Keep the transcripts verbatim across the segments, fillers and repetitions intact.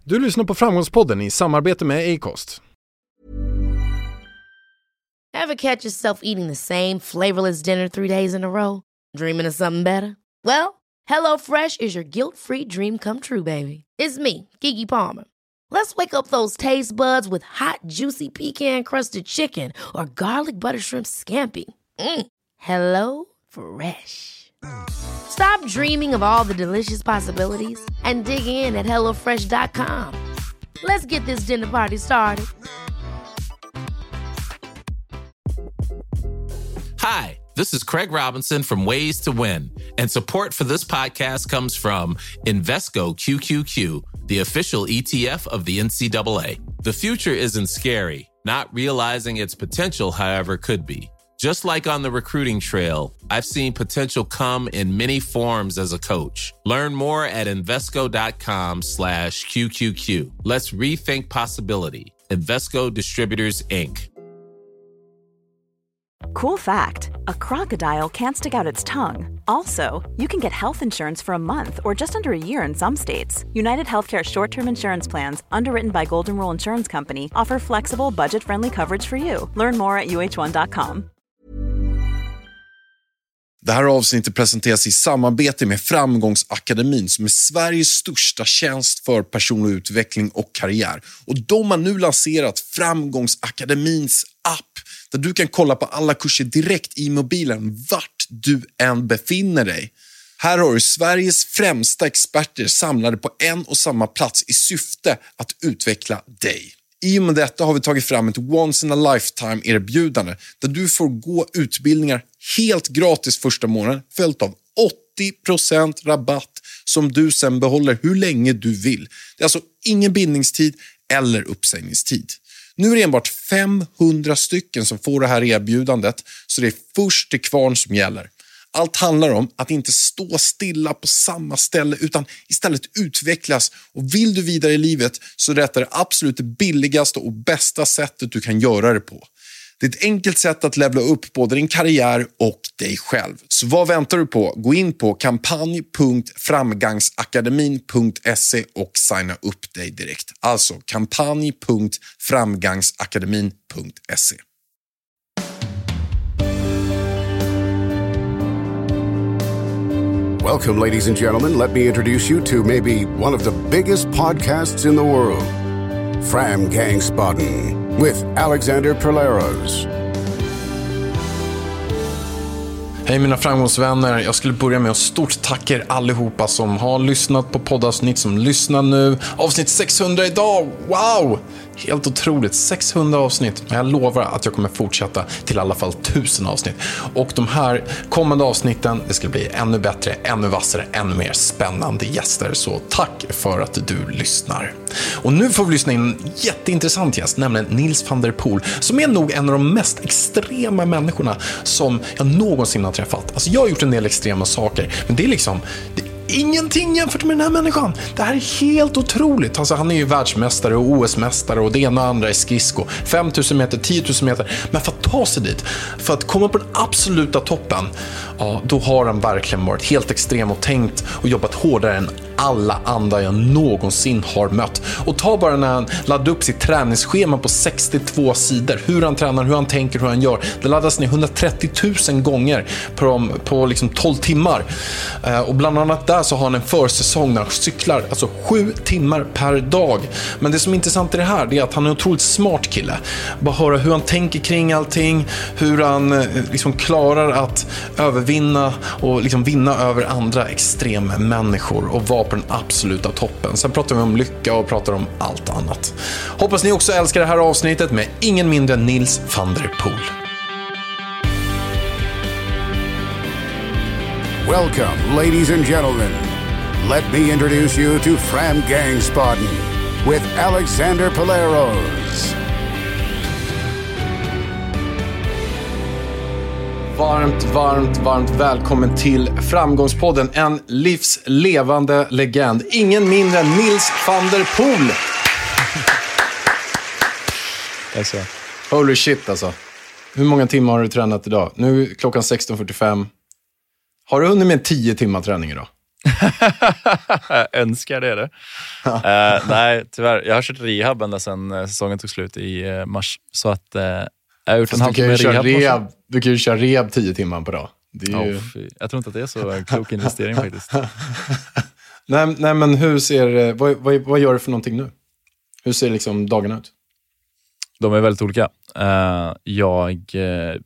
Du lyssnar på Framgångspodden i samarbete med Acast. Ever catch yourself eating the same flavorless dinner three days in a row? Dreaming of something better? Well, HelloFresh is your guilt-free dream come true, baby. It's me, Keke Palmer. Let's wake up those taste buds with hot, juicy pecan-crusted chicken or garlic butter shrimp scampi. Mm. Hello Fresh. Stop dreaming of all the delicious possibilities and dig in at hello fresh dot com. Let's get this dinner party started. Hi, this is Craig Robinson from Ways to Win, and support for this podcast comes from Invesco Q Q Q, the official E T F of the N C double A. The future isn't scary. Not realizing its potential, however, could be. Just like on the recruiting trail, I've seen potential come in many forms as a coach. Learn more at Invesco.com slash QQQ. Let's rethink possibility. Invesco Distributors, Incorporated. Cool fact, a crocodile can't stick out its tongue. Also, you can get health insurance for a month or just under a year in some states. United Healthcare short-term insurance plans, underwritten by Golden Rule Insurance Company, offer flexible, budget-friendly coverage for you. Learn more at U H one dot com. Det här avsnittet presenteras i samarbete med Framgångsakademin som är Sveriges största tjänst för personlig utveckling och karriär. Och de har nu lanserat Framgångsakademins app där du kan kolla på alla kurser direkt i mobilen vart du än befinner dig. Här har du Sveriges främsta experter samlade på en och samma plats i syfte att utveckla dig. I och med detta har vi tagit fram ett once in a lifetime erbjudande där du får gå utbildningar helt gratis första månaden följt av åttio procent rabatt som du sen behåller hur länge du vill. Det är alltså ingen bindningstid eller uppsägningstid. Nu är det enbart femhundra stycken som får det här erbjudandet, så det är först till kvarn som gäller. Allt handlar om att inte stå stilla på samma ställe utan istället utvecklas. Och vill du vidare i livet så är detta det absolut billigaste och bästa sättet du kan göra det på. Det är ett enkelt sätt att levla upp både din karriär och dig själv. Så vad väntar du på? Gå in på kampanj punkt framgangsakademin punkt se och signa upp dig direkt. Alltså kampanj punkt framgangsakademin punkt se. Welcome, ladies and gentlemen. Let me introduce you to maybe one of the biggest podcasts in the world, Framgångsspodden, with Alexander Perleros. Hej mina framgångsvänner, jag skulle börja med att stort tacka er allihopa som har lyssnat på poddavsnitt, som lyssnar nu. Avsnitt sexhundra idag, wow! Helt otroligt, sexhundra avsnitt. Men jag lovar att jag kommer fortsätta till i alla fall tusen avsnitt. Och de här kommande avsnitten, det ska bli ännu bättre, ännu vassare, ännu mer spännande gäster. Så tack för att du lyssnar. Och nu får vi lyssna in en jätteintressant gäst, nämligen Nils van der Poel, som är nog en av de mest extrema människorna som jag någonsin har träffat. Alltså jag har gjort en del extrema saker, men det är liksom... Det ingenting jämfört med den här människan. Det här är helt otroligt. Alltså, han är ju världsmästare och O S-mästare och det ena och andra i skridsko. fem tusen meter, tio tusen meter. Men för att ta sig dit, för att komma på den absoluta toppen, ja, då har han verkligen varit helt extrem och tänkt och jobbat hårdare än alla andra jag någonsin har mött. Och ta bara när han laddade upp sitt träningsschema på sextiotvå sidor. Hur han tränar, hur han tänker, hur han gör. Det laddas ner hundratrettio tusen gånger på, på liksom tolv timmar. Eh, och bland annat där så har han en försäsong när han cyklar alltså sju timmar per dag. Men det som är intressant i det här, det är att han är en otroligt smart kille. Bara höra hur han tänker kring allting, hur han eh, liksom klarar att övervinna och liksom vinna över andra extrema människor och vara på den absoluta toppen. Sen pratar vi om lycka och pratar om allt annat. Hoppas ni också älskar det här avsnittet med ingen mindre än Nils van der Poel. Welcome, ladies and gentlemen. Let me introduce you to Framgångsspodden with Alexander Perleros. Varmt, varmt, varmt välkommen till Framgångspodden. En livslevande legend. Ingen mindre än Nils van der Poel. Alltså, holy shit alltså. Hur många timmar har du tränat idag? Nu är klockan sexton fyrtiofem. Har du hunnit med tio timmar träning idag? Jag önskar det. det. Ja. uh, nej, tyvärr. Jag har kört rehab ända sedan uh, säsongen tog slut i uh, mars. Så att uh, jag har gjort en halvtimme rehab. rehab. Du kan ju köra rehab tio timmar på dag. Det är ju... oh, jag tror inte att det är så en klok investering faktiskt. nej, nej, men hur ser... Vad, vad, vad gör du för någonting nu? Hur ser liksom dagarna ut? De är väldigt olika. Uh, jag... Uh,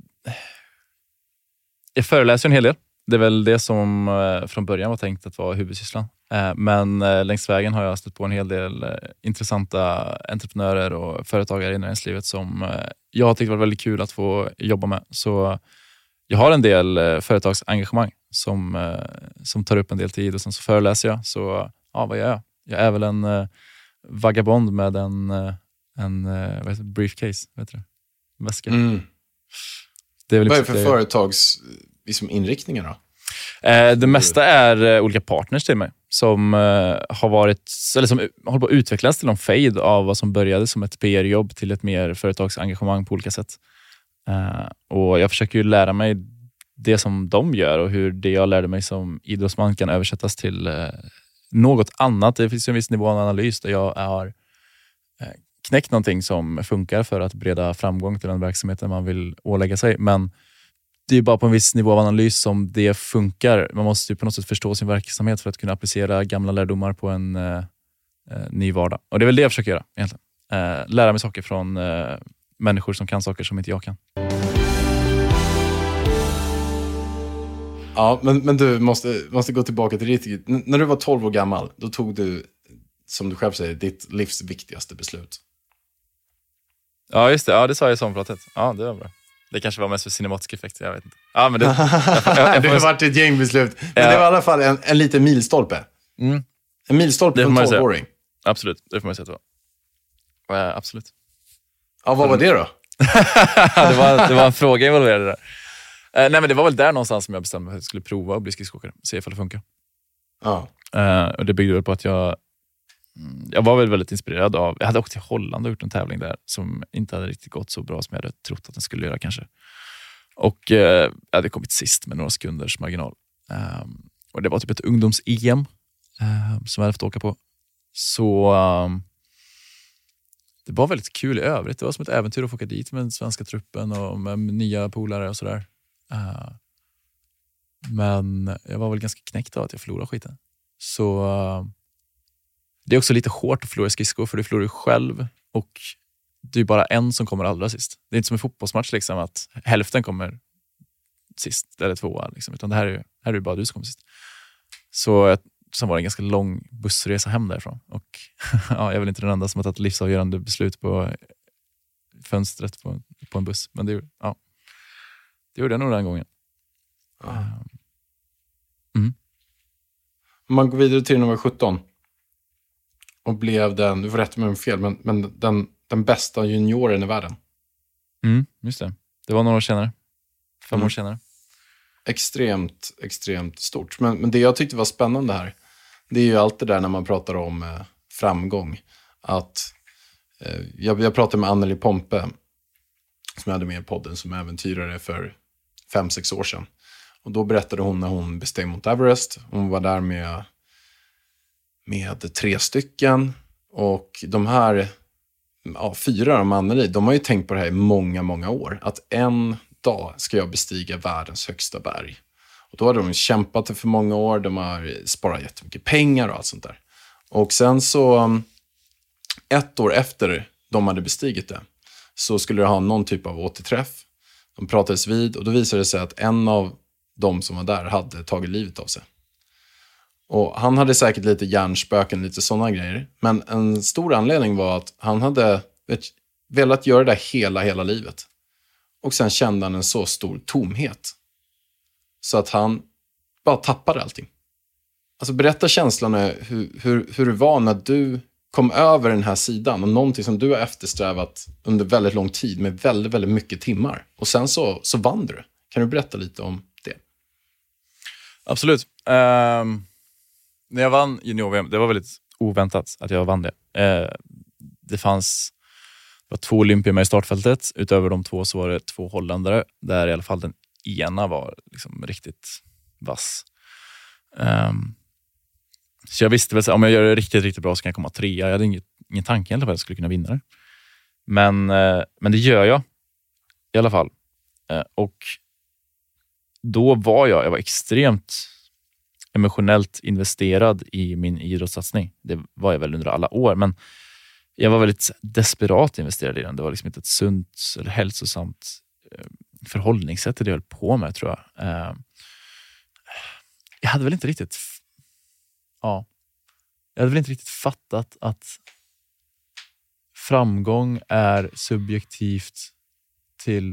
jag föreläser en hel del. Det är väl det som uh, från början var tänkt att vara huvudsysslan. Uh, men uh, längs vägen har jag stött på en hel del uh, intressanta entreprenörer och företagare i näringslivet som uh, jag har tyckt var väldigt kul att få jobba med. Så jag har en del uh, företagsengagemang som, uh, som tar upp en del tid och sen så föreläser jag. Så ja, vad gör jag? Jag är väl en uh, vagabond med en, uh, en uh, vad heter det? Briefcase, vad heter det? Väska. Mm. Det är väl vad är liksom det för det... företags liksom, inriktningar då? Eh, det mesta är eh, olika partners till mig som eh, har varit eller som håller på att utvecklas till en fade av vad som började som ett P R-jobb till ett mer företagsengagemang på olika sätt. Eh, och jag försöker ju lära mig det som de gör och hur det jag lärde mig som idrottsman kan översättas till eh, något annat. Det finns en viss nivå av analys där jag har eh, knäckt någonting som funkar för att bereda framgång till den verksamheten man vill ålägga sig. Men det är bara på en viss nivå av analys som det funkar. Man måste ju på något sätt förstå sin verksamhet för att kunna applicera gamla lärdomar på en eh, ny vardag. Och det är väl det jag försöker göra egentligen. Eh, lära mig saker från eh, människor som kan saker som inte jag kan. Ja, men, men du måste, måste gå tillbaka till ditt... N- när du var tolv år gammal, då tog du, som du själv säger, ditt livs viktigaste beslut. Ja, just det. Ja, det sa jag i sommarpratet. Ja, det var bra. Det kanske var mest för cinematisk effekt, jag vet inte. Ja, men det, jag, jag, jag, det har varit ett gängbeslut. Men ja. Det var i alla fall en, en liten milstolpe. Mm. En milstolpe för en tolvåring. Absolut, det får man säga att det var. Ja, absolut. Ja, vad var det då? det, var, det var en fråga involverad där. Uh, nej, men det var väl där någonstans som jag bestämde mig att jag skulle prova att bli skridskoåkare. Se ifall det funkar. Ja. Uh, och det byggde väl på att jag... Jag var väl väldigt inspirerad av... Jag hade åkt till Holland och gjort en tävling där som inte hade riktigt gått så bra som jag hade trott att den skulle göra kanske. Och uh, jag hade kommit sist med några sekunders marginal. Uh, och det var typ ett ungdoms-E M uh, som jag hade fått åka på. Så... Um, det var väldigt kul i övrigt. Det var som ett äventyr att få åka dit med den svenska truppen och med nya polare och sådär. Uh, men jag var väl ganska knäckt av att jag förlorade skiten. Så uh, det är också lite hårt att förlora skridskor för du förlorar själv och det är bara en som kommer allra sist. Det är inte som en fotbollsmatch liksom att hälften kommer sist eller tvåa liksom, utan det här är, här är det bara du som kommer sist. Så sen var det en ganska lång bussresa hem därifrån och ja, jag är väl inte den enda som har tagit livsavgörande beslut på fönstret på, på en buss, men det, ja, det gjorde jag nog den gången. Ja. Mm. Man går vidare till när man var sjutton och blev den, du får rätta mig om fel, men, men den, den bästa junioren i världen. Mm, just det. Det var några år senare. Fem mm. år senare. Extremt, extremt stort. Men, men det jag tyckte var spännande här, det är ju allt det där när man pratar om eh, framgång. Att eh, jag, jag pratade med Anneli Pompe som jag hade med i podden som äventyrare för fem, sex år sedan. Och då berättade hon när hon besteg Mount Everest. Hon var där med, med tre stycken. Och de här, ja, fyra av Anneli, de har ju tänkt på det här i många, många år. Att en dag ska jag bestiga världens högsta berg. Och då har de kämpat det för många år. De har sparat jättemycket pengar och allt sånt där. Och sen så, ett år efter de hade bestigit det, så skulle det ha någon typ av återträff. De pratades vid och då visade det sig att en av de som var där hade tagit livet av sig. Och han hade säkert lite hjärnspöken, lite sådana grejer. Men en stor anledning var att han hade vet, velat göra det hela, hela livet. Och sen kände han en så stor tomhet. Så att han bara tappade allting. Alltså berätta känslan hur, hur, hur det var när du kom över den här sidan. Och någonting som du har eftersträvat under väldigt lång tid med väldigt, väldigt mycket timmar. Och sen så, så vann du. Kan du berätta lite om det? Absolut. Um, när jag vann junior-V M, det var väldigt oväntat att jag vann det. Uh, det fanns det var två olympier med i startfältet. Utöver de två så var det två holländare. Där i alla fall den ena var liksom riktigt vass. Um, Så jag visste väl att om jag gör det riktigt, riktigt bra så kan jag komma trea. Jag hade ingen, ingen tanke egentligen på att jag skulle kunna vinna det. Men, eh, men det gör jag i alla fall. Eh, och då var jag, jag var extremt emotionellt investerad i min idrottssatsning. Det var jag väl under alla år, men jag var väldigt desperat investerad i den. Det var liksom inte ett sunt eller hälsosamt förhållningssätt till det jag höll på med, tror jag. Jag hade väl inte riktigt ja, jag hade väl inte riktigt fattat att framgång är subjektivt till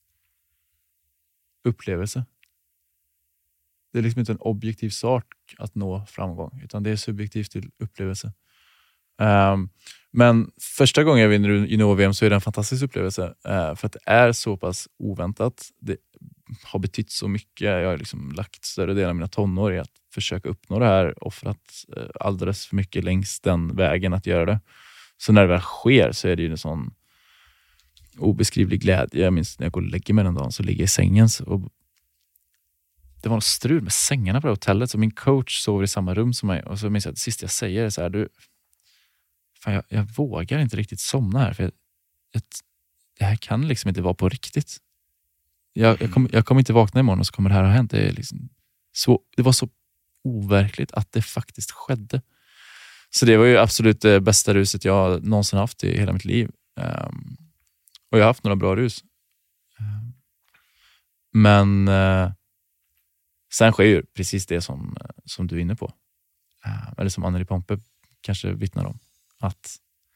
upplevelse. Det är liksom inte en objektiv sak att nå framgång, utan det är subjektivt till upplevelse. Um, men första gången jag vinner junior-V M så är det en fantastisk upplevelse. Uh, för att det är så pass oväntat. Det har betytt så mycket. Jag har liksom lagt större delen av mina tonår i att försöka uppnå det här. Offrat uh, alldeles för mycket längs den vägen att göra det. Så när det väl sker så är det ju en sån obeskrivlig glädje. Jag minns när jag går och lägger mig den dagen, så ligger jag i sängen och det var något strul med sängarna på det hotellet, så min coach sover i samma rum som mig, och så minns jag att det sista jag säger är så här: du, fan, jag, jag vågar inte riktigt somna här, för jag, jag, det här kan liksom inte vara på riktigt. Jag, jag, kom, jag kommer inte vakna imorgon och så kommer det här ha hänt. Det, är liksom så, det var så overkligt att det faktiskt skedde. Så det var ju absolut det bästa ruset jag någonsin haft i hela mitt liv. Um, och jag har haft några bra rus. Um, men uh, sen sker ju precis det som, som du är inne på. Uh, eller som Anneli Pompe kanske vittnar om. Att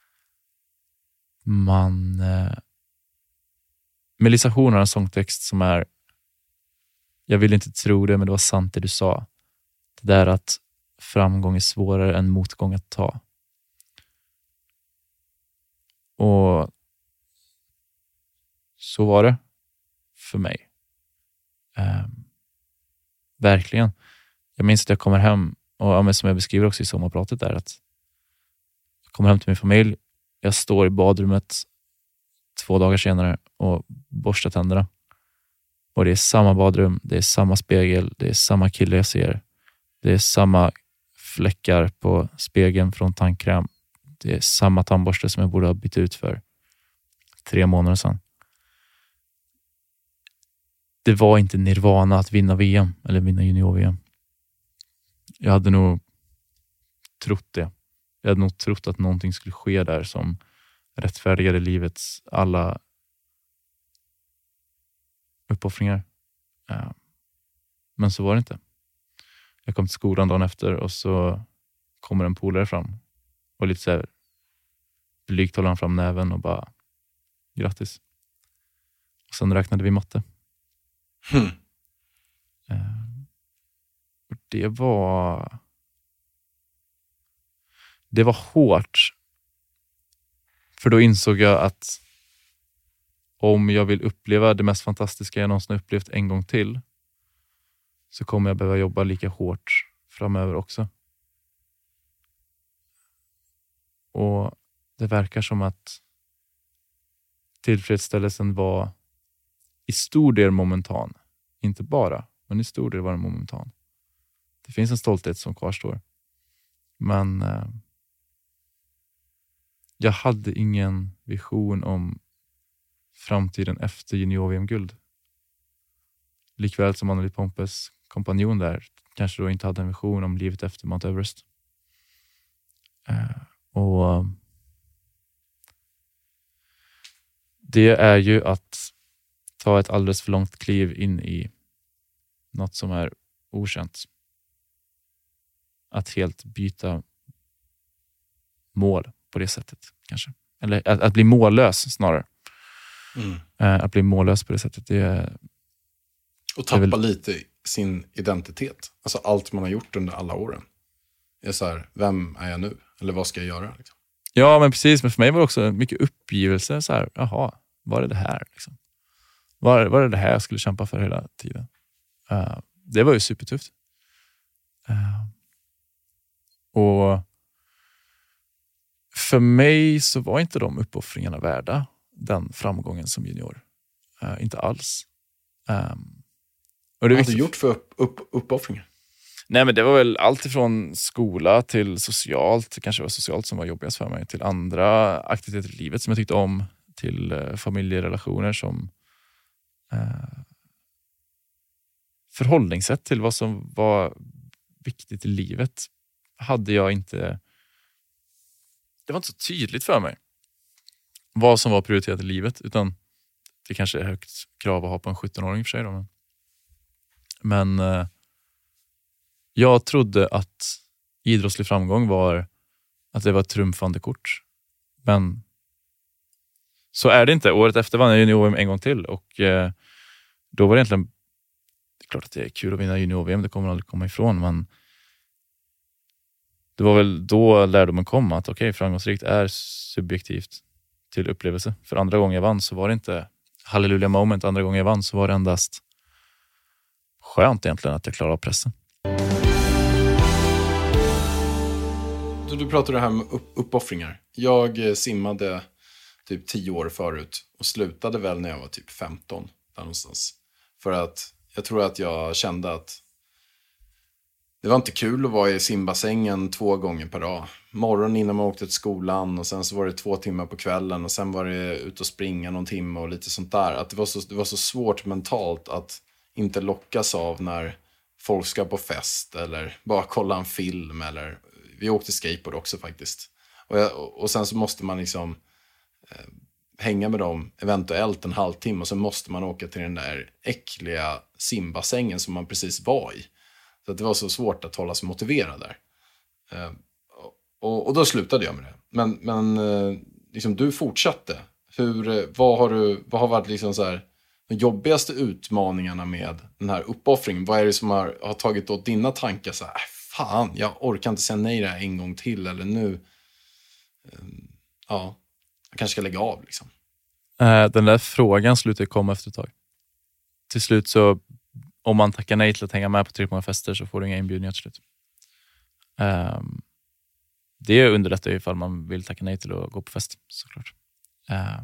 man... Uh, Melissa Horn har en sångtext som är: jag vill inte tro det, men det var sant det du sa. Det där att framgång är svårare än motgång att ta. Och så var det för mig. Um, verkligen. Jag minns att jag kommer hem, och ja, men som jag beskriver också i sommarpratet där, att jag kommer hem till min familj. Jag står i badrummet två dagar senare och borstar tänderna. Och det är samma badrum, det är samma spegel, det är samma kille jag ser. Det är samma fläckar på spegeln från tandkräm. Det är samma tandborste som jag borde ha bytt ut för tre månader sedan. Det var inte nirvana att vinna V M eller vinna junior-V M. Jag hade nog trott det. Jag hade nog trott att någonting skulle ske där som rättfärdigade livets alla uppoffringar. Ja. Men så var det inte. Jag kom till skolan dagen efter och så kommer en polare fram och lite så här blygt håller han fram näven och bara: grattis. Och sen räknade vi matte. Hmm. Uh, och det var det var hårt. För då insåg jag att om jag vill uppleva det mest fantastiska jag någonsin upplevt en gång till, så kommer jag behöva jobba lika hårt framöver också. Och det verkar som att tillfredsställelsen var i stor del momentan. Inte bara, men i stor del var den momentan. Det finns en stolthet som kvarstår. Men eh, jag hade ingen vision om framtiden efter junior-V M-guld. Likväl som Anneli Pompes kompanjon där kanske då inte hade en vision om livet efter Mount Everest. Uh, och uh, det är ju att ta ett alldeles för långt kliv in i något som är okänt. Att helt byta mål på det sättet kanske. Eller att, att bli mållös snarare. Mm. Uh, att bli mållös på det sättet, det är... Och tappa väl... lite sin identitet. Alltså allt man har gjort under alla åren. Det är så här, vem är jag nu? Eller vad ska jag göra? Liksom? Ja, men precis. Men för mig var det också mycket uppgivelse. Så här, jaha, var det det här? Liksom? Var, var det det här jag skulle kämpa för hela tiden? Uh, det var ju supertufft. Uh, och för mig så var inte de uppoffringarna värda den framgången som junior. Uh, inte alls. Um, och det Vad har du gjort för upp, upp, uppoffringar? Nej, men det var väl allt ifrån skola till socialt. Det kanske var socialt som var jobbigast för mig. Till andra aktiviteter i livet som jag tyckte om. Till eh, familjerelationer som eh, förhållningssätt till vad som var viktigt i livet. Hade jag inte... Det var inte så tydligt för mig vad som var prioriterat i livet. Utan det kanske är högt krav att ha på en sjutton-åring för sig. Då, men men eh, jag trodde att idrottslig framgång var att det var ett trumfande kort. Men så är det inte. Året efter vann jag junior-V M en gång till. Och eh, då var det egentligen... Det är klart att det är kul att vinna junior-V M. Det kommer man aldrig komma ifrån. Men det var väl då lärdomen kom att okej, okay, framgångsrikt är subjektivt till upplevelse. För andra gången jag vann så var det inte halleluja moment. Andra gången jag vann så var det endast skönt egentligen att jag klarade av pressen. Du, du pratar det här med upp, uppoffringar. Jag simmade typ tio år förut och slutade väl när jag var typ femton där någonstans. För att jag tror att jag kände att det var inte kul att vara i simbassängen två gånger per dag. Morgon innan man åkte till skolan och sen så var det två timmar på kvällen och sen var det ut och springa någon timme och lite sånt där. Att det var så, det var så svårt mentalt att inte lockas av när folk ska på fest eller bara kolla en film eller vi åkte skateboard också faktiskt. Och, jag, och sen så måste man liksom eh, hänga med dem eventuellt en halvtimme och så måste man åka till den där äckliga simbassängen som man precis var i. Så att det var så svårt att hålla sig motiverad där. Eh, och, och då slutade jag med det. Men, men eh, liksom du fortsatte. Hur, vad, har du, vad har varit liksom så här, de jobbigaste utmaningarna med den här uppoffringen? Vad är det som har, har tagit åt dina tankar så här, äh, fan, jag orkar inte säga nej det här en gång till eller nu. Eh, ja, jag kanske ska lägga av liksom. Eh, den där frågan slutar komma efter ett tag. Till slut så, om man tackar nej till att hänga med på tre många fester så får du inga inbjudningar till slut. Eh, det underlättar ju ifall man vill tacka nej till att gå på fest, såklart. Eh,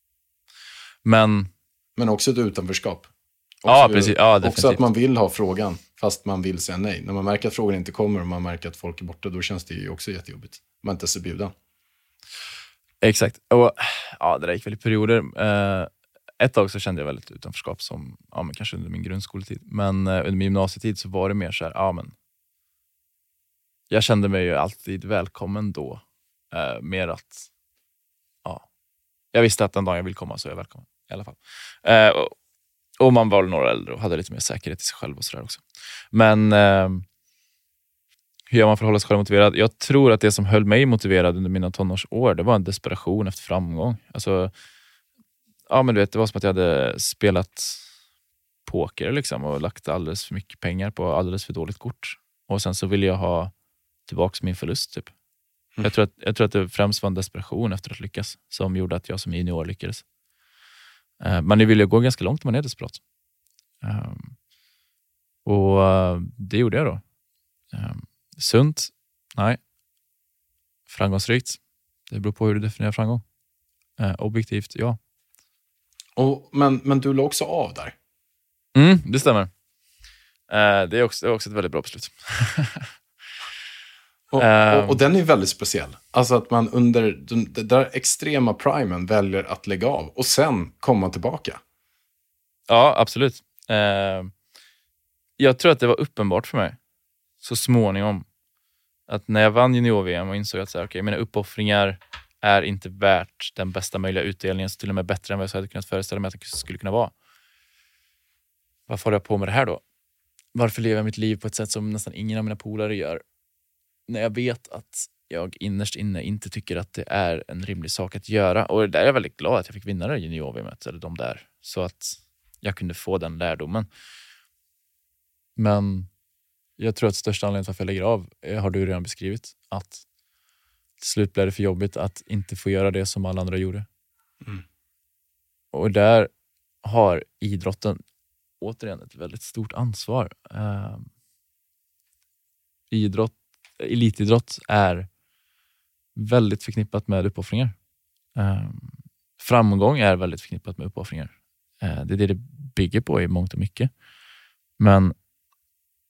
men Men också ett utanförskap. Också, ja, precis. Ja, definitivt. Också att man vill ha frågan fast man vill säga nej. När man märker att frågan inte kommer och man märker att folk är borta, då känns det ju också jättejobbigt. Man inte så bjuden. Exakt. Och ja, det där gick väl i perioder. Eh, ett tag så kände jag väldigt utanförskap som, ja men kanske under min grundskoletid. Men eh, under min gymnasietid så var det mer så här, ja men jag kände mig ju alltid välkommen då. Eh, mer att, ja, jag visste att den dag jag vill komma så är jag välkommen i alla fall. Eh, och, och man var några äldre och hade lite mer säkerhet i sig själv och sådär också. Men eh, hur gör man för att hålla sig själv motiverad? Jag tror att det som höll mig motiverad under mina tonårsår, det var en desperation efter framgång. Alltså, ja men du vet, det var som att jag hade spelat poker liksom och lagt alldeles för mycket pengar på alldeles för dåligt kort. Och sen så ville jag ha tillbaka min förlust typ. Mm. Jag, tror att, jag tror att det främst var en desperation efter att lyckas som gjorde att jag som junior lyckades. Uh, men det ville gå ganska långt om man är desperat. Um, och uh, det gjorde jag då. Um, sunt? Nej. Framgångsrikt? Det beror på hur du definierar framgång. Uh, objektivt, ja. Och, men, men du la också av där. Mm, det stämmer. Uh, det, är också, det är också ett väldigt bra beslut. och, och, och den är väldigt speciell. Alltså att man under den där extrema primen väljer att lägga av och sen komma tillbaka. Ja, absolut. Uh, jag tror att det var uppenbart för mig så småningom att när jag vann junior-V M och insåg att så här, okay, mina uppoffringar är inte värt den bästa möjliga utdelningen, så till och med bättre än vad jag hade kunnat föreställa mig att det skulle kunna vara. Varför håller jag på med det här då? Varför lever jag mitt liv på ett sätt som nästan ingen av mina polare gör? När jag vet att jag innerst inne inte tycker att det är en rimlig sak att göra. Och där är jag väldigt glad att jag fick vinna det junior-V M, eller de där. Så att jag kunde få den lärdomen. Men jag tror att största anledningen till att jag lägger av har du redan beskrivit. Att till slut blev det för jobbigt att inte få göra det som alla andra gjorde. Mm. Och där har idrotten återigen ett väldigt stort ansvar. Uh, idrott, elitidrott är väldigt förknippat med uppoffringar. Uh, framgång är väldigt förknippat med uppoffringar. Uh, det är det det bygger på i mångt och mycket. Men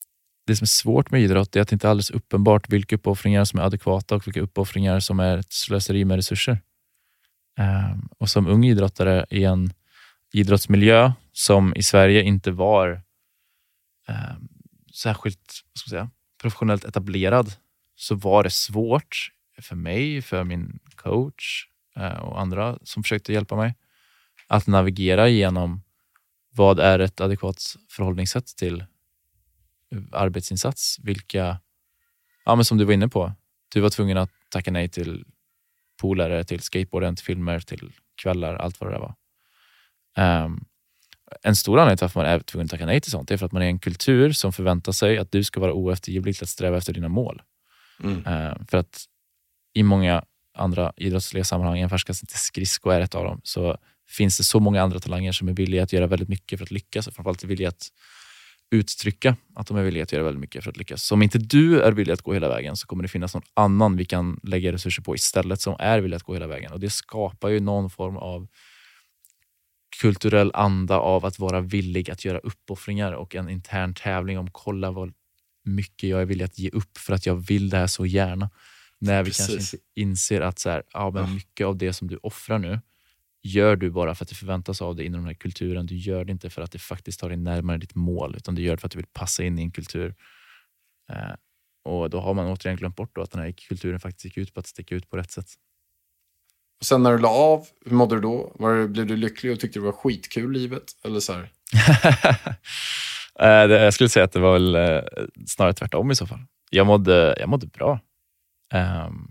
det som är svårt med idrott är att det inte är alldeles uppenbart vilka uppoffringar som är adekvata och vilka uppoffringar som är ett slöseri med resurser. Um, och som ung idrottare i en idrottsmiljö som i Sverige inte var um, särskilt vad ska jag säga, professionellt etablerad, så var det svårt för mig, för min coach uh, och andra som försökte hjälpa mig att navigera igenom vad är ett adekvat förhållningssätt till arbetsinsats. Vilka, ja men som du var inne på, du var tvungen att tacka nej till polare, till skateboarden, till filmer, till kvällar, allt vad det där var. Um, en stor anledning till att man är tvungen att tacka nej till sånt är för att man är en kultur som förväntar sig att du ska vara oeftergivlig att sträva efter dina mål. Mm. Uh, för att i många andra idrottsliga sammanhang, en färskast inte skridsko är ett av dem, så finns det så många andra talanger som är villiga att göra väldigt mycket för att lyckas, och framförallt är villiga att uttrycka att de är villiga att göra väldigt mycket för att lyckas. Så om inte du är villig att gå hela vägen, så kommer det finnas någon annan vi kan lägga resurser på istället som är villig att gå hela vägen. Och det skapar ju någon form av kulturell anda av att vara villig att göra uppoffringar och en intern tävling om kolla vad mycket jag är villig att ge upp för att jag vill det här så gärna. När vi Precis. kanske inte inser att så här, ja, men mycket av det som du offrar nu gör du bara för att det förväntas av dig inom den här kulturen. Du gör det inte för att det faktiskt tar dig närmare ditt mål, utan du gör det för att du vill passa in i en kultur. Eh, och då har man återigen glömt bort då att den här kulturen faktiskt gick ut på att sticka ut på rätt sätt. Och sen när du la av, hur mådde du då? Var det, blev du lycklig och tyckte det var skitkul livet? Eller så här? eh, det, jag skulle säga att det var väl eh, snarare tvärtom i så fall. Jag mådde, jag mådde bra. Um,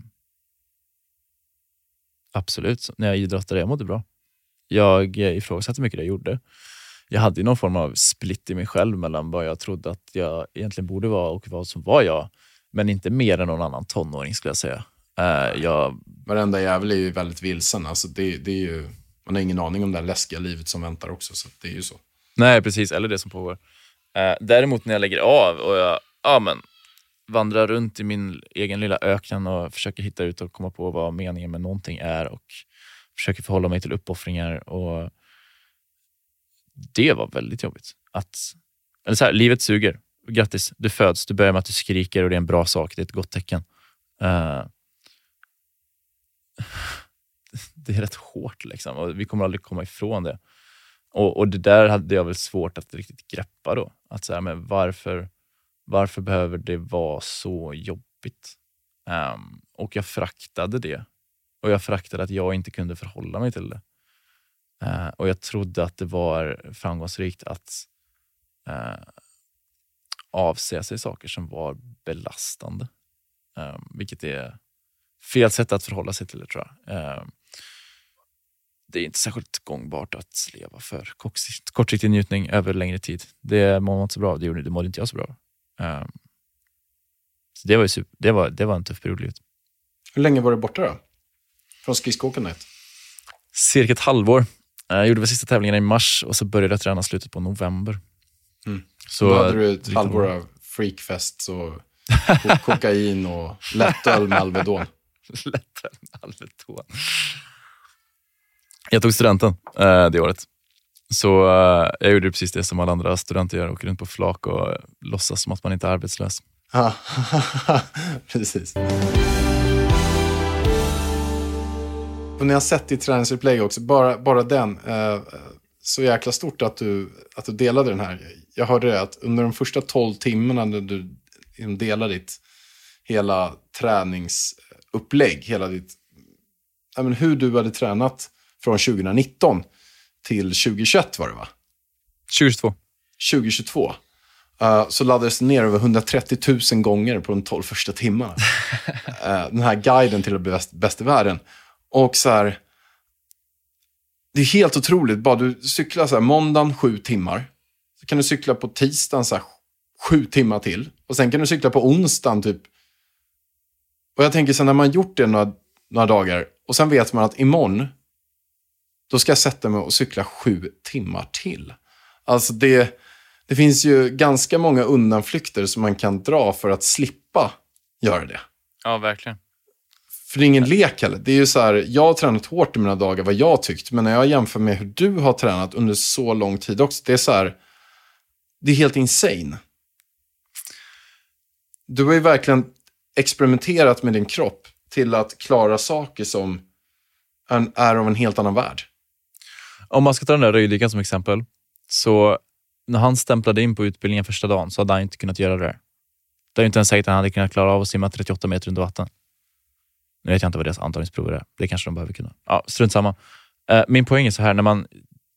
Absolut, när jag idrottade, jag mådde bra. Jag ifrågasatte mycket det jag gjorde. Jag hade ju någon form av split i mig själv mellan vad jag trodde att jag egentligen borde vara och vad som var jag. Men inte mer än någon annan tonåring skulle jag säga. Uh, jag... Varenda jävel är ju väldigt vilsen. Alltså det, det är ju, man har ingen aning om det här läskiga livet som väntar också. Så det är ju så. Nej, precis. Eller det som pågår. Uh, däremot när jag lägger av och jag ja, men, vandrar runt i min egen lilla öken och försöker hitta ut och komma på vad meningen med någonting är och försöker förhålla mig till uppoffringar, och det var väldigt jobbigt. Att, eller så här, livet suger. Grattis, du föds, du börjar med att du skriker och det är en bra sak, det är ett gott tecken. Uh, det är rätt hårt liksom, och vi kommer aldrig komma ifrån det. Och, och det där hade jag väl svårt att riktigt greppa då. Att så här, men varför Varför behöver det vara så jobbigt? Um, och jag fraktade det. Och jag fraktade att jag inte kunde förhålla mig till det. Uh, och jag trodde att det var framgångsrikt att uh, avse sig saker som var belastande. Um, vilket är fel sätt att förhålla sig till det, tror jag. Um, det är inte särskilt gångbart att leva för kortsikt, kortsiktig njutning över längre tid. Det mår man inte så bra. Det gjorde det mådde inte jag så bra. Um, så det var ju super, det var det var en tuff period. Hur länge var du borta då? Från skridskoåkandet? Cirka ett halvår. Jag gjorde väl sista tävlingarna i mars och så började jag träna slutet på november. Mm. Så då hade du ett halvår av freakfest, så kokain och lättöl med Alvedon. Lättöl med Alvedon. Jag tog studenten uh, det året. Så uh, jag gjorde precis det som alla andra studenter gör, åker runt på flak och låtsas som att man inte är arbetslös. Ja, precis. Och när jag har sett i träningsreplay också, bara, bara den, uh, så jäkla stort att du, att du delade den här. Jag hörde det att under de första tolv timmarna när du delade ditt hela träningsupplägg, hela ditt, ja, men hur du hade tränat från tjugonitton till tjugohundratjugoett var det, va? tjugohundratjugotvå. tjugohundratjugotvå. Uh, så laddades det ner över hundratrettio tusen gånger på de tolv första timmarna. uh, den här guiden till att bli bäst, bäst i världen. Och så här, det är helt otroligt. Bara du cyklar så här, måndagen sju timmar. Så kan du cykla på tisdagen så här, sju timmar till. Och sen kan du cykla på onsdagen typ. Och jag tänker så när man gjort det några, några dagar. Och sen vet man att imorgon då ska jag sätta mig och cykla sju timmar till. Alltså det, det finns ju ganska många undanflykter som man kan dra för att slippa göra det. Ja, verkligen. För det är ingen lek heller. Det är ju så här, jag har tränat hårt i mina dagar vad jag tyckt. Men när jag jämför med hur du har tränat under så lång tid också. Det är så här, det är helt insane. du har ju verkligen experimenterat med din kropp till att klara saker som är, är av en helt annan värld. Om man ska ta den där röjdykan som exempel, så när han stämplade in på utbildningen första dagen så hade han inte kunnat göra det där. Det är ju inte ens säkert att han hade kunnat klara av att simma trettioåtta meter under vatten. Nu vet jag inte vad deras antagningsprover är. Det kanske de behöver kunna. Ja, strunt samma. Uh, min poäng är så här, när man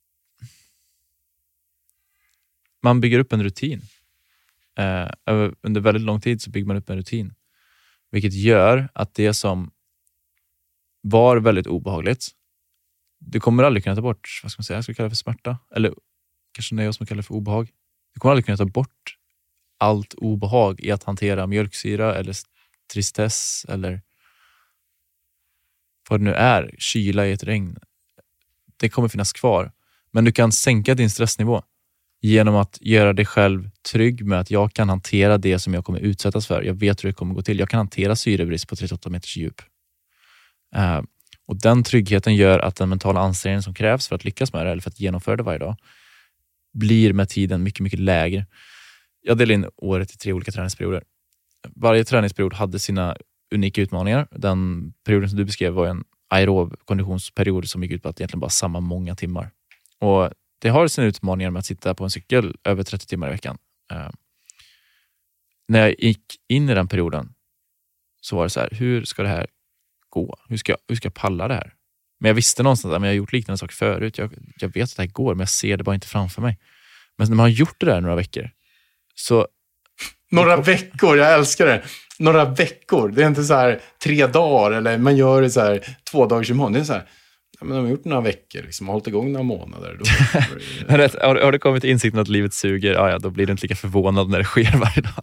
man bygger upp en rutin. Uh, under väldigt lång tid så bygger man upp en rutin. Vilket gör att det som var väldigt obehagligt, du kommer aldrig kunna ta bort, vad ska man säga, jag ska kalla det för smärta. Eller kanske det är jag som kallar det för obehag. Du kommer aldrig kunna ta bort allt obehag i att hantera mjölksyra eller tristess eller vad det nu är, kyla i ett regn. Det kommer finnas kvar. Men du kan sänka din stressnivå genom att göra dig själv trygg med att jag kan hantera det som jag kommer utsättas för. Jag vet hur det kommer gå till. Jag kan hantera syrebrist på trettioåtta meters djup. Uh, och den tryggheten gör att den mentala ansträngningen som krävs för att lyckas med det eller för att genomföra det varje dag blir med tiden mycket, mycket lägre. Jag delade in året i tre olika träningsperioder. Varje träningsperiod hade sina unika utmaningar. Den perioden som du beskrev var en aerob konditionsperiod som gick ut på att egentligen bara samma många timmar. Och det har sina utmaningar med att sitta på en cykel över trettio timmar i veckan. Uh, när jag gick in i den perioden så var det så här, hur ska det här gå? Hur ska, hur ska jag palla det här? Men jag visste någonstans att jag har gjort liknande saker förut. Jag, jag vet att det här går, men jag ser det bara inte framför mig. Men när man har gjort det där några veckor så... Några veckor, jag älskar det. Några veckor, det är inte så här tre dagar eller man gör det så här två dagars i månaden. Det är så här, ja, men de har gjort några veckor, liksom, har hållit igång några månader. Då, då det... har, har du kommit till insikten att livet suger? Ja, ja, då blir du inte lika förvånad när det sker varje dag.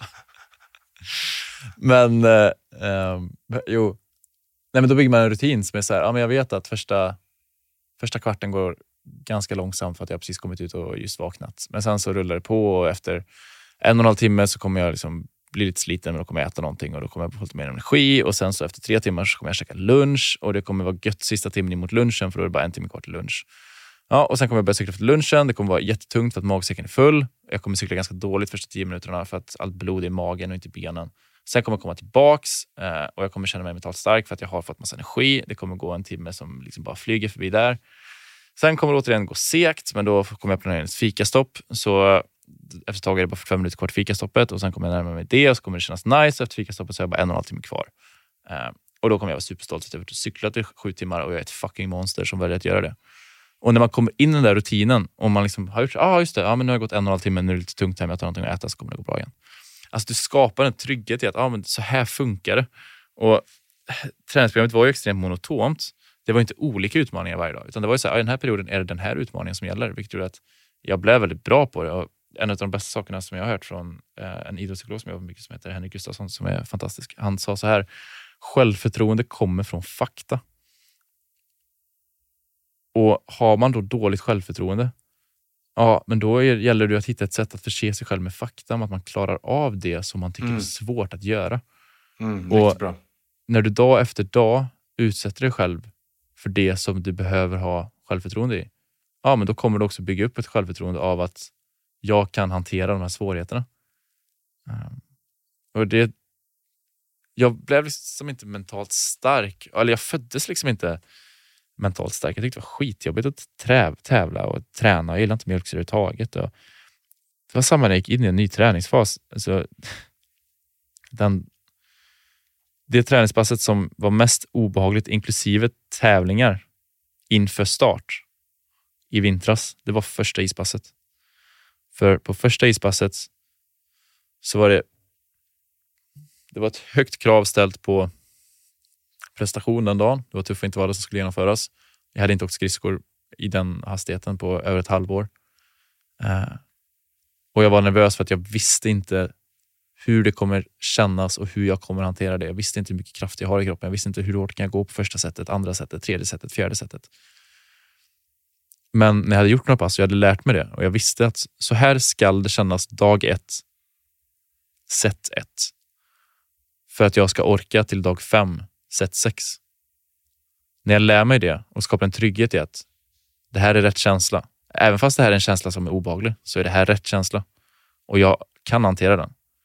Men, eh, eh, jo. Nej, men då bygger man en rutin som är så här, ja, men jag vet att första, första kvarten går ganska långsamt för att jag precis kommit ut och just vaknat. Men sen så rullar det på och efter en och en halv timme så kommer jag liksom bli lite sliten, men då kommer jag äta någonting och då kommer jag få lite mer energi och sen så efter tre timmar så kommer jag käka lunch och det kommer vara gött sista timmen emot lunchen för då är det bara en timme kvar till lunch. Ja, och sen kommer jag börja cykla efter lunchen. Det kommer vara jättetungt för att magsäcken är full. Jag kommer cykla ganska dåligt första tio minuterna för att allt blod är i magen och inte i benen. Sen kommer jag komma tillbaks eh, och jag kommer känna mig mentalt stark för att jag har fått massa energi. Det kommer gå en timme som liksom bara flyger förbi där. Sen kommer det återigen gå segt, men då kommer jag planera ett fikastopp. Så efter ett tag är det bara fem minuter kvar till fikastoppet och sen kommer jag närma mig det och så kommer det kännas nice. Efter fikastoppet så har jag bara en och en halv timme kvar. Eh, och då kommer jag vara superstolt att jag har cyklat i sju timmar och jag är ett fucking monster som väljer att göra det. Och när man kommer in i den där rutinen och man liksom har gjort, ja ah, just det, ja, men nu har jag gått en och en halv timme, nu är det lite tungt här, men jag tar någonting att äta så kommer det gå bra igen. Alltså du skapar en trygghet i att ah, men så här funkar det. Och träningsprogrammet var ju extremt monotont. Det var inte olika utmaningar varje dag. Utan det var ju så här, ah, i den här perioden är det den här utmaningen som gäller. Vilket gjorde att jag blev väldigt bra på det. Och en av de bästa sakerna som jag har hört från eh, en idrottspsykolog som jag jobbar mycket som heter Henrik Gustafsson som är fantastisk. Han sa så här, självförtroende kommer från fakta. Och har man då dåligt självförtroende, ja, men då är, gäller det att hitta ett sätt att förse sig själv med fakta om att man klarar av det som man tycker mm. är svårt att göra. Mm, och bra. När du dag efter dag utsätter dig själv för det som du behöver ha självförtroende i, ja, men då kommer du också bygga upp ett självförtroende av att jag kan hantera de här svårigheterna. Um, och det jag blev liksom inte mentalt stark, eller jag föddes liksom inte mentalt stark. Jag tyckte det var skitjobbigt att träv, tävla och träna. Jag gillade inte mjölksyra överhuvudtaget. Och det var samma när jag gick in i en ny träningsfas. Alltså, den, det träningspasset som var mest obehagligt inklusive tävlingar inför start i vintras, det var första ispasset. För på första ispasset så var det det var ett högt krav ställt på prestation den dagen. Det var tuffa intervaller som skulle genomföras. Jag hade inte åkt skridskor i den hastigheten på över ett halvår. Uh, och jag var nervös för att jag visste inte hur det kommer kännas och hur jag kommer hantera det. Jag visste inte hur mycket kraft jag har i kroppen. Jag visste inte hur hårt kan jag gå på första sättet, andra sättet, tredje sättet, fjärde sättet. Men när jag hade gjort några pass så jag hade lärt mig det. Och jag visste att så här ska det kännas dag ett, set ett. För att jag ska orka till dag fem, set sex. När jag lär mig det och skapar en trygghet i att det här är rätt känsla. Även fast det här är en känsla som är obehaglig så är det här rätt känsla. Och jag kan hantera den.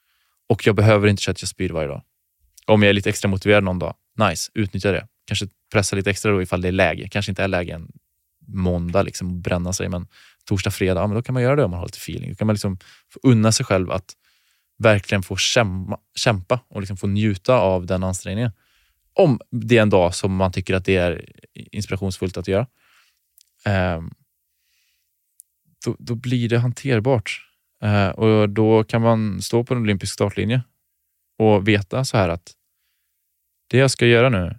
Och jag behöver inte köra att jag spyr varje dag. Om jag är lite extra motiverad någon dag, nice, utnyttja det. Kanske pressa lite extra då ifall det är läge. Kanske inte är läge en måndag liksom och bränna sig, men torsdag, fredag, ja, men då kan man göra det om man har lite feeling. Då kan man liksom få unna sig själv att verkligen få kämpa, kämpa och liksom få njuta av den ansträngningen. Om det är en dag som man tycker att det är inspirationsfullt att göra. Um, då, då blir det hanterbart. Uh, och då kan man stå på en olympisk startlinje och veta så här att det jag ska göra nu,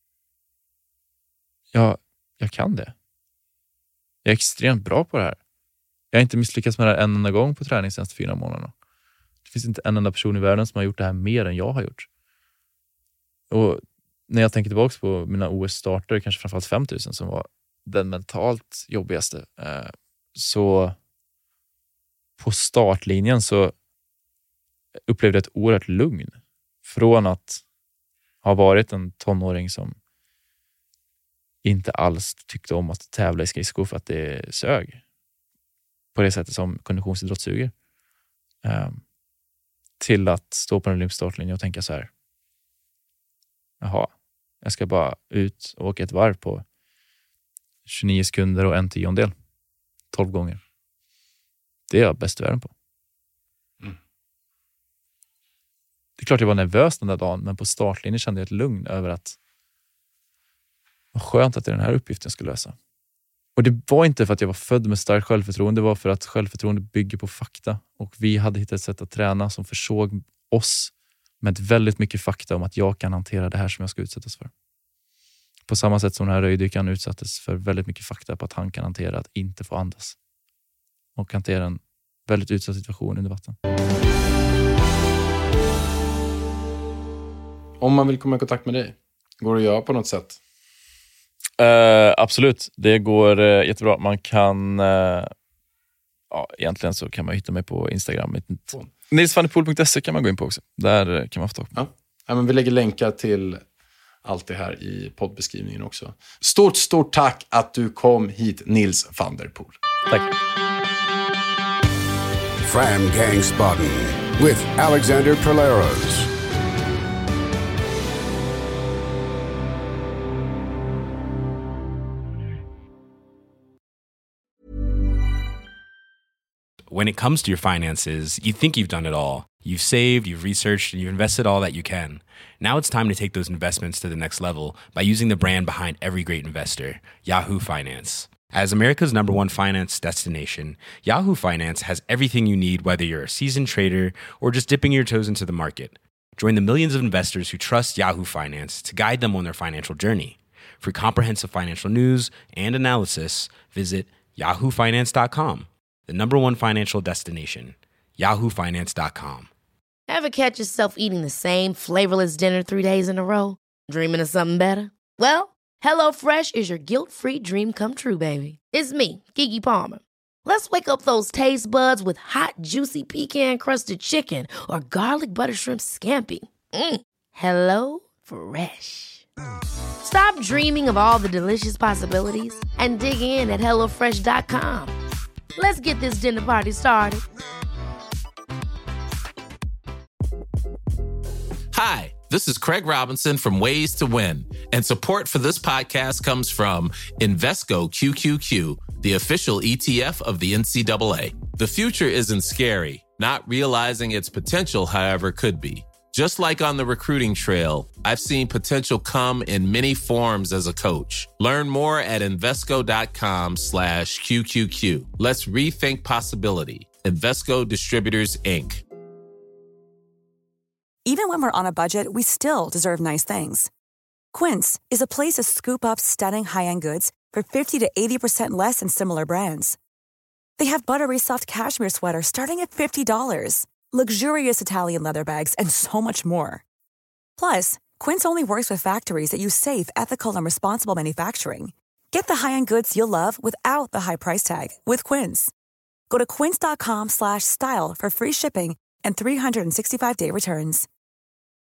ja, jag kan det. Jag är extremt bra på det här. Jag har inte misslyckats med det här en enda gång på träning senaste fyra månaderna. Det finns inte en enda person i världen som har gjort det här mer än jag har gjort. Och när jag tänker tillbaka på mina O S-starter, kanske framförallt fem tusen som var den mentalt jobbigaste, eh, så på startlinjen så upplevde jag ett oerhört lugn. Från att ha varit en tonåring som inte alls tyckte om att tävla i skridskor för att det sög. På det sättet som konditionsidrott suger. Eh, till att stå på en olympisk startlinje och tänka så här: jaha, jag ska bara ut och åka ett varv på tjugonio sekunder och en tiondel. tolv gånger. Det är jag bäst i världen på. Mm. Det är klart jag var nervös den där dagen, men på startlinjen kände jag ett lugn över att vad skönt att det är den här uppgiften jag skulle lösa. Och det var inte för att jag var född med starkt självförtroende, det var för att självförtroende bygger på fakta. Och vi hade hittat ett sätt att träna som försåg oss med väldigt mycket fakta om att jag kan hantera det här som jag ska utsättas för. På samma sätt som den här röjdykaren utsattes för väldigt mycket fakta på att han kan hantera att inte få andas. Och hantera en väldigt utsatt situation under vatten. Om man vill komma i kontakt med dig, går det att göra på något sätt? Uh, absolut, det går uh, jättebra. Man kan, uh, ja, egentligen så kan man hitta mig på Instagram. nils van der poel punkt se kan man gå in på också. Där uh, kan man få tag på. Ja. Ja, men vi lägger länkar till allt det här i poddbeskrivningen också. Stort, stort tack att du kom hit, Nils van der Poel. Tack. Fram Gangsbaden with Alexander Polaros. When it comes to your finances, you think you've done it all. You've saved, you've researched, and you've invested all that you can. Now it's time to take those investments to the next level by using the brand behind every great investor, Yahoo Finance. As America's number one finance destination, Yahoo Finance has everything you need, whether you're a seasoned trader or just dipping your toes into the market. Join the millions of investors who trust Yahoo Finance to guide them on their financial journey. For comprehensive financial news and analysis, visit yahoo finance dot com. The number one financial destination, yahoo finance dot com. Ever catch yourself eating the same flavorless dinner three days in a row? Dreaming of something better? Well, HelloFresh is your guilt-free dream come true, baby. It's me, Keke Palmer. Let's wake up those taste buds with hot, juicy pecan-crusted chicken or garlic butter shrimp scampi. Mm. Hello Fresh. Stop dreaming of all the delicious possibilities and dig in at hello fresh dot com. Let's get this dinner party started. Hi, this is Craig Robinson from Ways to Win, and support for this podcast comes from Invesco Q Q Q, the official E T F of the N C double A. The future isn't scary. Not realizing its potential, however, could be. Just like on the recruiting trail, I've seen potential come in many forms as a coach. Learn more at Invesco.com slash QQQ. Let's rethink possibility. Invesco Distributors, Incorporated. Even when we're on a budget, we still deserve nice things. Quince is a place to scoop up stunning high-end goods for fifty to eighty percent less than similar brands. They have buttery soft cashmere sweaters starting at fifty dollars. Luxurious Italian leather bags, and so much more. Plus, Quince only works with factories that use safe, ethical, and responsible manufacturing. Get the high-end goods you'll love without the high price tag with Quince. Go to quince dot com slash style for free shipping and three sixty-five day returns.